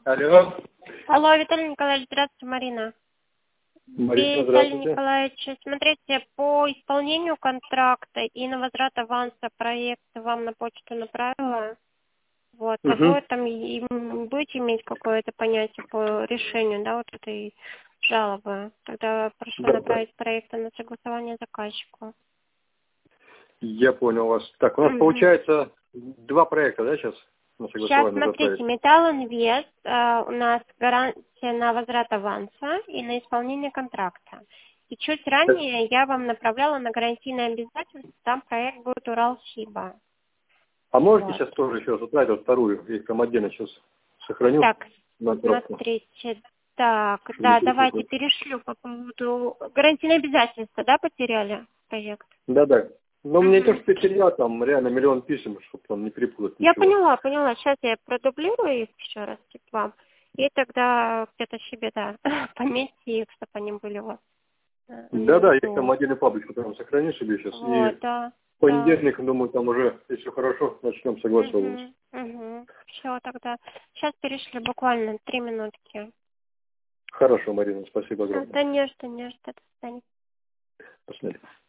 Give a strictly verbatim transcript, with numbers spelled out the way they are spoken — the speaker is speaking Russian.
Алло. Алло, Виталий Николаевич, здравствуйте, Марина. Марина, Виталий здравствуйте. Николаевич, смотрите, по исполнению контракта и на возврат аванса проект вам на почту направила. Вот, а Угу. вы там и будете иметь какое-то понятие по решению, да, вот этой жалобы. Тогда прошу Да, да. направить проект на согласование заказчику. Я понял вас. Так, у нас Мгм. получается два проекта, да, сейчас на Сейчас согласование смотрите, заставить? Металл Инвест, э, у нас гарантия на возврат аванса и на исполнение контракта. И чуть ранее я вам направляла на гарантийное обязательство, там проект будет Уралсиба. А можете Вот. сейчас тоже еще задать вот вторую, я их там отдельно сейчас сохраню Так, на кнопку. смотрите, так, чтобы не да, давайте перепутать. перешлю по поводу гарантийное обязательство, да, потеряли проект? Да, да. Но мне то, Мгм. что потерял, там реально миллион писем, чтобы там не перепутать Я ничего. поняла, поняла. Сейчас я продублирую их еще раз типа, вам. И тогда где-то себе, да, пометьте их, чтобы они были у вас э, на Да, да, я их там виду. отдельную паблик потом сохраню себе сейчас. И Вот, да, в да. понедельник, думаю, там уже, если хорошо, начнем согласовывать. Угу, угу. Все, тогда. Сейчас перешли буквально три минутки. Хорошо, Марина, спасибо огромное. Да не что, не что. До свидания. Посмотрим.